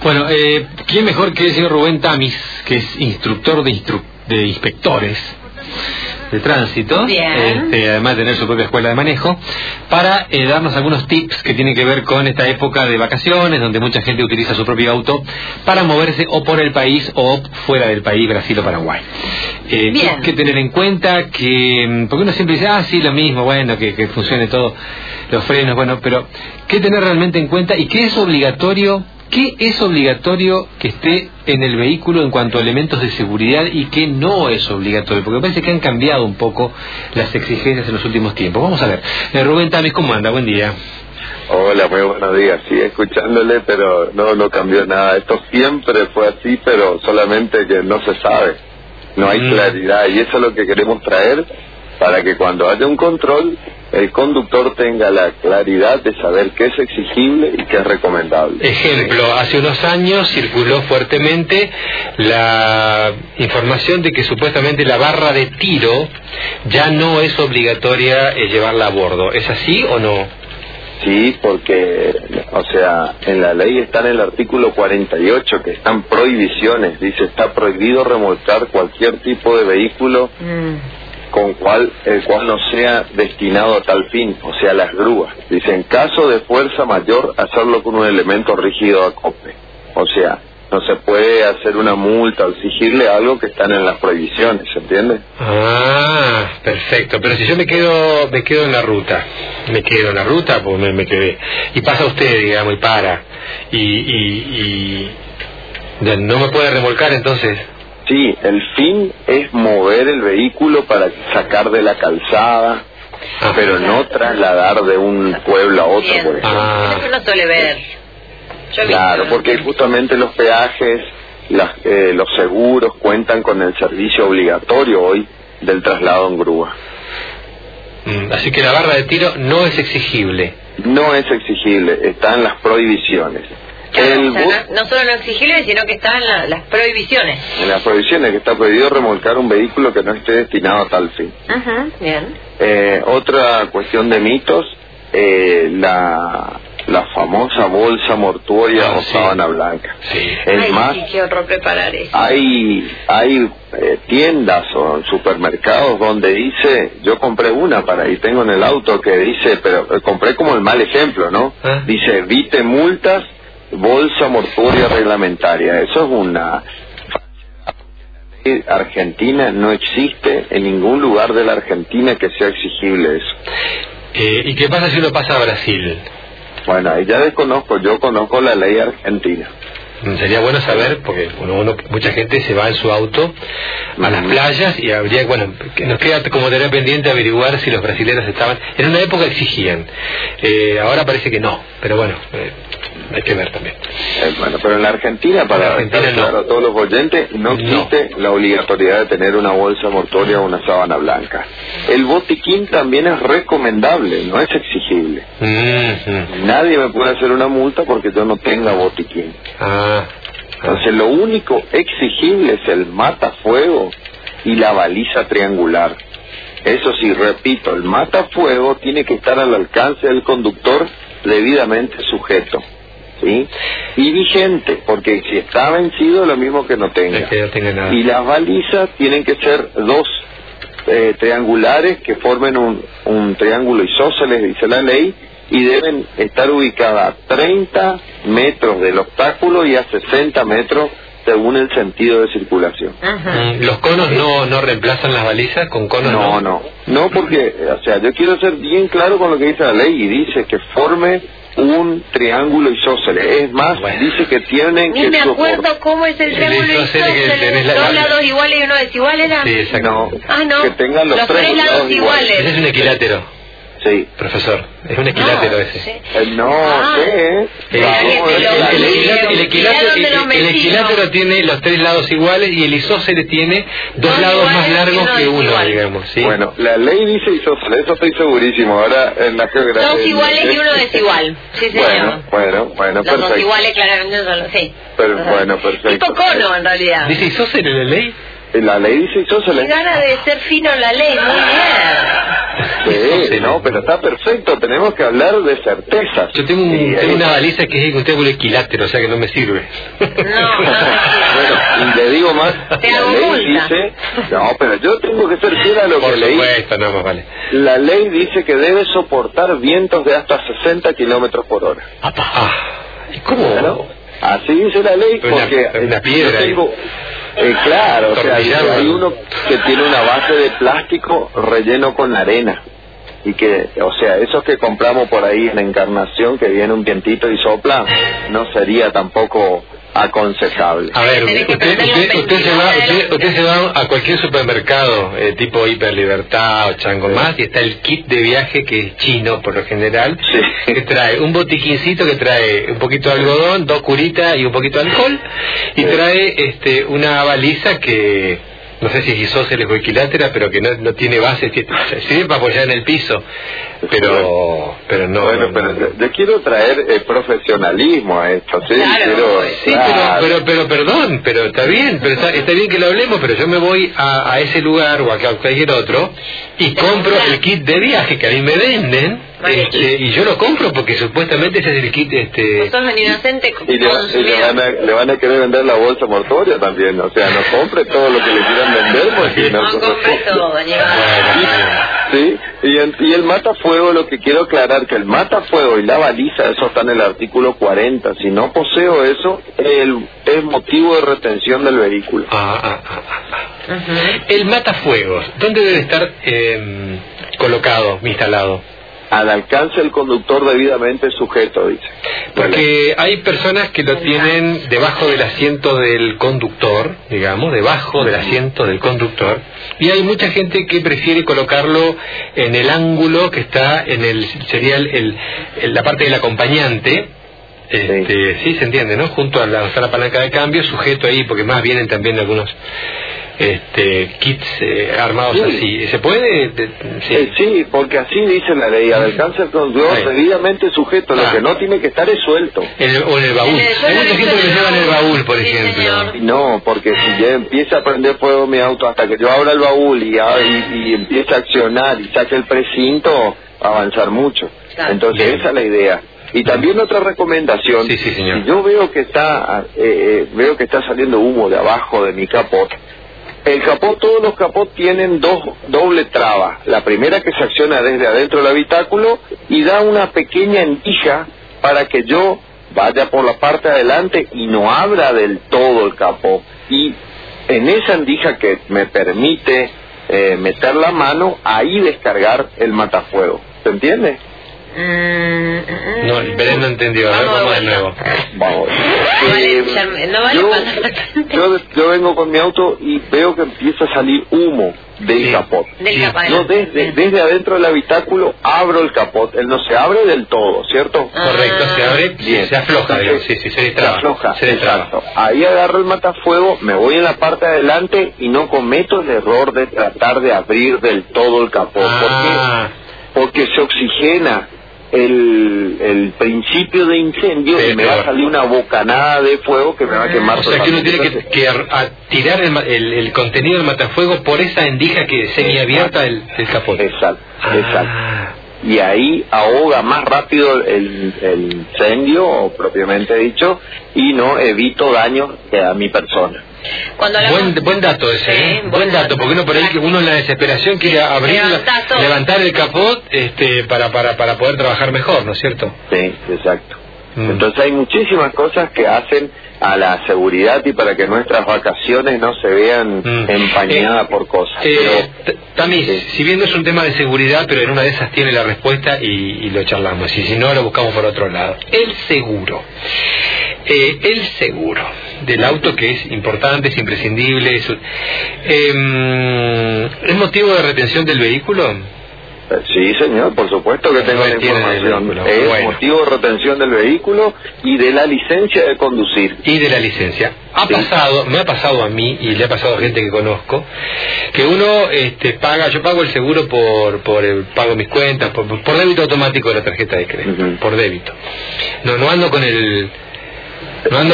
Bueno, ¿quién mejor que el señor Rubén Tamis, que es instructor de inspectores de tránsito, además de tener su propia escuela de manejo, para darnos algunos tips que tienen que ver con esta época de vacaciones, donde mucha gente utiliza su propio auto para moverse o por el país o fuera del país, Brasil o Paraguay. ¿Qué hay que tener en cuenta? Porque uno siempre dice, sí, lo mismo, bueno, que funcione todo, los frenos, bueno, pero ¿qué tener realmente en cuenta y qué es obligatorio? ¿Qué es obligatorio que esté en el vehículo en cuanto a elementos de seguridad y qué no es obligatorio? Porque parece que han cambiado un poco las exigencias en los últimos tiempos. Vamos a ver. Rubén Tamis, ¿cómo anda? Buen día. Hola, muy buenos días. Sí, escuchándole, pero no cambió nada. Esto siempre fue así, pero solamente que no se sabe. No hay claridad y eso es lo que queremos traer para que cuando haya un control, el conductor tenga la claridad de saber qué es exigible y qué es recomendable. Ejemplo, hace unos años circuló fuertemente la información de que supuestamente la barra de tiro ya no es obligatoria llevarla a bordo. ¿Es así o no? Sí, porque, en la ley está en el artículo 48 que están prohibiciones. Dice, está prohibido remolcar cualquier tipo de vehículo el cual no sea destinado a tal fin, o sea, las grúas. Dice, en caso de fuerza mayor, hacerlo con un elemento rígido de acople. O sea, no se puede hacer una multa o exigirle algo que están en las prohibiciones, ¿se entiende? Perfecto. Pero si yo me quedo en la ruta, pues me quedé. Y pasa usted, digamos, y para. Y no me puede remolcar entonces. Sí, el fin es mover el vehículo para sacar de la calzada, pero no trasladar de un pueblo a otro, por ejemplo. Eso no suele ver. Claro, porque justamente los peajes, los seguros cuentan con el servicio obligatorio hoy del traslado en grúa. Así que la barra de tiro no es exigible. No es exigible, está en las prohibiciones. No solo no exigible, sino que está en las prohibiciones. En las prohibiciones, que está prohibido remolcar un vehículo que no esté destinado a tal fin. Bien. Otra cuestión de mitos, la famosa bolsa mortuoria o sábana blanca. Sí. Es más, qué horror preparar eso. Hay tiendas o supermercados donde dice, yo compré una y tengo en el auto que dice, pero compré como el mal ejemplo, ¿no? Dice, evite multas, bolsa mortuoria reglamentaria. Eso es una Argentina, no existe en ningún lugar de la Argentina que sea exigible eso. ¿Y qué pasa si uno pasa a Brasil? Bueno, ya yo conozco la ley argentina. Sería bueno saber, porque mucha gente se va en su auto a las playas y habría, que nos queda como tener pendiente averiguar si los brasileños estaban. En una época exigían, ahora parece que no, pero bueno, hay que ver también. Pero en la Argentina, para dejar claro a todos los oyentes, no existe la obligatoriedad de tener una bolsa mortuoria o una sábana blanca. El botiquín también es recomendable, no es exigible. Nadie me puede hacer una multa porque yo no tenga botiquín. Entonces lo único exigible es el matafuego y la baliza triangular. Eso sí, repito, el matafuego tiene que estar al alcance del conductor debidamente sujeto, ¿sí? Y vigente, porque si está vencido es lo mismo que no tenga. Nada. Y las balizas tienen que ser dos triangulares que formen un triángulo isósceles, dice la ley, y deben estar ubicadas a 30 metros del obstáculo y a 60 metros según el sentido de circulación. ¿Los conos no reemplazan las balizas con conos? No, porque, yo quiero ser bien claro con lo que dice la ley y dice que forme un triángulo isósceles. Es más, dice que tienen que... Ni me acuerdo cómo es el triángulo isósceles. Dos lados iguales y uno desigual, ¿era? Sí, exacto. No. Que tengan los tres lados iguales. Ese es un equilátero. Sí. Profesor, es un equilátero ese. ¿Qué? El equilátero tiene los tres lados iguales y el isósceles tiene dos lados más largos que uno, digamos. ¿Sí? Bueno, la ley dice isósceles, eso estoy segurísimo. Ahora en la geografía... Dos iguales y uno desigual. Sí, señor. Bueno, perfecto. Los dos iguales claramente son los... Sí. Perfecto. Tipo cono, en realidad. ¿Dice isósceles la ley? La ley dice isósceles. Qué gana de ser fino en la ley, muy bien. Sí, no, pero está perfecto, tenemos que hablar de certezas. Yo tengo una baliza que es un triángulo equilátero, o sea que no me sirve. Bueno, y le digo más, la ley dice, no, pero yo tengo que ser fiel a lo que leí. Por supuesto, no, más vale. La ley dice que debe soportar vientos de hasta 60 kilómetros por hora. ¿Y cómo? Bueno, así dice la ley, porque una piedra. Claro, o sea, hay uno que tiene una base de plástico relleno con arena. Y que, o sea, esos que compramos por ahí en Encarnación, que viene un vientito y sopla, no sería tampoco aconsejable. A ver, usted se va a cualquier supermercado tipo Hiperlibertad o Chango Más y está el kit de viaje que es chino por lo general, que trae un botiquincito que trae un poquito de algodón, 2 curitas y un poquito de alcohol, y trae una baliza que no sé si es isósceles o equilátera, pero que no tiene base, sirve para apoyar en el piso, pero no. Bueno, pero yo quiero traer profesionalismo a esto, ¿sí? Claro, pero perdón, pero está bien, está bien que lo hablemos, pero yo me voy a ese lugar o a cualquier otro y compro el kit de viaje que a mí me venden. Y yo lo compro porque supuestamente ese es el kit. Vos sos un inocente. Y le van a querer vender la bolsa mortuoria también, o sea, no compre todo lo que le quieran vender porque no compre todo, sí, y el matafuego, lo que quiero aclarar, que el matafuego y la baliza, eso está en el artículo 40, si no poseo eso, es motivo de retención del vehículo. El matafuegos, ¿dónde debe estar colocado, instalado? Al alcance del conductor debidamente sujeto, dice. Porque hay personas que lo tienen debajo del asiento del conductor, digamos, debajo del asiento del conductor, y hay mucha gente que prefiere colocarlo en el ángulo que está sería la parte del acompañante. Sí, se entiende, ¿no? Junto a la palanca de cambio, sujeto ahí, porque más vienen también algunos kits armados así. ¿Se puede? Sí, porque así dice la ley, al alcance del conductor debidamente sujeto, lo que no tiene que estar es suelto. O en el baúl. Hay mucha gente que lo lleva en el baúl, por ejemplo. No, porque si ya empieza a prender fuego mi auto hasta que yo abra el baúl y empiece a accionar y saque el precinto, va a avanzar mucho. Entonces esa es la idea. Y también otra recomendación, si yo veo que está saliendo humo de abajo de mi capot, todos los capot tienen doble traba. La primera que se acciona desde adentro del habitáculo y da una pequeña endija para que yo vaya por la parte de adelante y no abra del todo el capot. Y en esa endija que me permite meter la mano, ahí descargar el matafuego. ¿Se entiende? No, Belén no entendió. Vamos de nuevo. Vamos. Yo vengo con mi auto y veo que empieza a salir humo del capot. Yo desde adentro del habitáculo abro el capot. Él no se abre del todo, ¿cierto? Correcto, se abre, se afloja, digamos. Sí, se destraba. Se afloja, exacto. Ahí agarro el matafuego, me voy en la parte de adelante y no cometo el error de tratar de abrir del todo el capot. Porque se oxigena el principio de incendio y me va a salir una bocanada de fuego que me va a quemar. O sea que uno tiene que tirar el contenido del matafuego por esa endija que es semiabierta del capot. Exacto. Y ahí ahoga más rápido el incendio, propiamente dicho, y no evito daños a mi persona. Buen dato ese, buen dato, porque uno por ahí en la desesperación quiere abrir, levantar el capot para poder trabajar mejor, ¿no es cierto? Sí, exacto. Entonces hay muchísimas cosas que hacen a la seguridad y para que nuestras vacaciones no se vean empañadas por cosas. Tamis, si bien no es un tema de seguridad, pero en una de esas tiene la respuesta y lo charlamos, y si no lo buscamos por otro lado. El seguro del auto, que es importante, es imprescindible, ¿es motivo de retención del vehículo? Sí, señor, por supuesto que tengo la información. Es motivo de retención del vehículo y de la licencia de conducir. Y de la licencia. Me ha pasado a mí y le ha pasado a gente que conozco, que uno yo pago el seguro pago mis cuentas, por débito automático de la tarjeta de crédito, por débito. No ando con el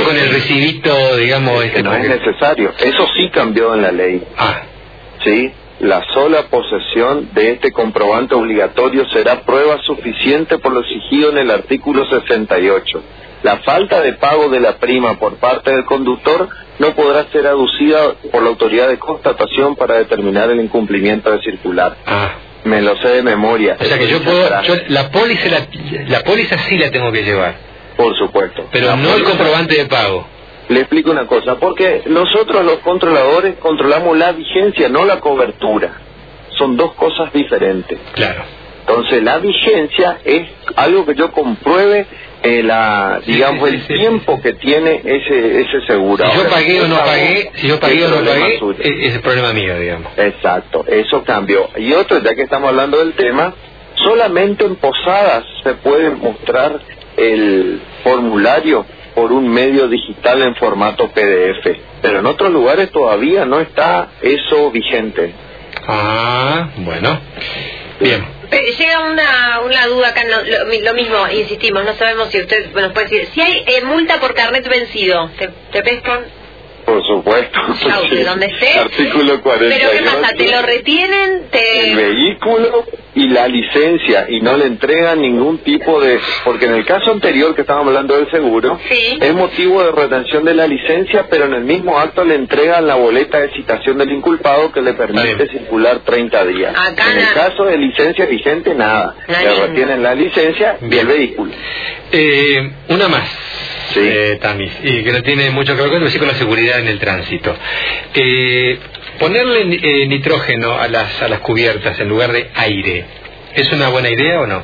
recibito, digamos. Que no es necesario. Eso sí cambió en la ley. Sí. la sola posesión de este comprobante obligatorio será prueba suficiente por lo exigido en el artículo 68. La falta de pago de la prima por parte del conductor no podrá ser aducida por la autoridad de constatación para determinar el incumplimiento de circular. Me lo sé de memoria. O sea que la póliza sí la tengo que llevar. Por supuesto. Pero no el comprobante de pago. Le explico una cosa, porque nosotros los controladores controlamos la vigencia, no la cobertura. Son dos cosas diferentes. Claro. Entonces la vigencia es algo que yo compruebe el tiempo que tiene ese seguro. Si yo pagué o no pagué, es el problema mío, digamos. Exacto, eso cambió. Y otro, ya que estamos hablando del tema, solamente en Posadas se puede mostrar el formulario por un medio digital en formato PDF, pero en otros lugares todavía no está eso vigente. Bueno, bien. Llega una duda acá, lo mismo, insistimos, no sabemos si usted nos puede decir, si hay multa por carnet vencido, ¿te pescan? Por supuesto. Sí. ¿Dónde esté? Artículo 48. ¿Pero qué pasa? ¿Te lo retienen? El vehículo y la licencia, y no le entregan ningún tipo de... Porque en el caso anterior que estábamos hablando del seguro, sí, es motivo de retención de la licencia, pero en el mismo acto le entregan la boleta de citación del inculpado que le permite circular 30 días. Acá en el caso de licencia vigente, nada. Le retienen la licencia y el vehículo. Una más. Sí. Tamis, y que no tiene mucho que ver con la seguridad en el tránsito. Ponerle nitrógeno a las cubiertas en lugar de aire, ¿es una buena idea o no?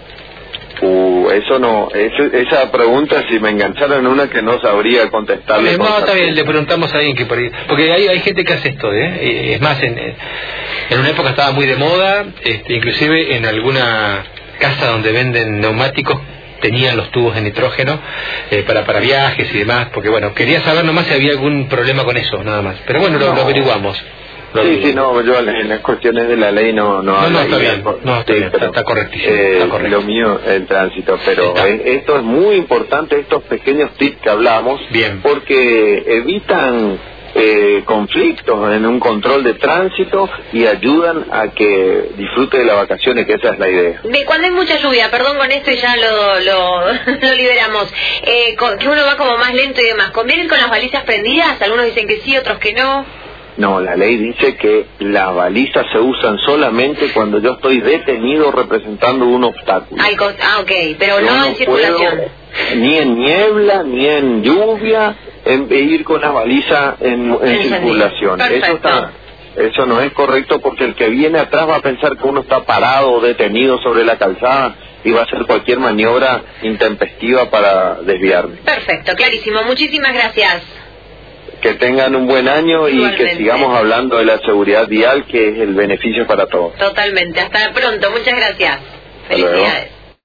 Eso no, esa pregunta, si me engancharon en una que no sabría contestarle. No, está bien, le preguntamos a alguien que por ahí, porque hay gente que hace esto, es más, en una época estaba muy de moda, inclusive en alguna casa donde venden neumáticos tenían los tubos de nitrógeno para viajes y demás, porque bueno, quería saber nomás si había algún problema con eso, nada más. Pero bueno, lo averiguamos. Yo en las cuestiones de la ley no está bien, está correctísimo. Lo mío, el tránsito, pero esto es muy importante, estos pequeños tips que hablamos, porque evitan conflictos en un control de tránsito y ayudan a que disfrute de las vacaciones, que esa es la idea. Cuando hay mucha lluvia, perdón con esto y ya lo liberamos, que uno va como más lento y demás, ¿conviene ir con las balizas prendidas? Algunos dicen que sí, otros que no. No, la ley dice que las balizas se usan solamente cuando yo estoy detenido representando un obstáculo. Ok, pero no en circulación. Ni en niebla, ni en lluvia, ir con las balizas en circulación. Eso no es correcto, porque el que viene atrás va a pensar que uno está parado o detenido sobre la calzada y va a hacer cualquier maniobra intempestiva para desviarme. Perfecto, clarísimo. Muchísimas gracias. Que tengan un buen año. Igualmente. Y que sigamos hablando de la seguridad vial, que es el beneficio para todos. Totalmente. Hasta pronto. Muchas gracias. Felicidades.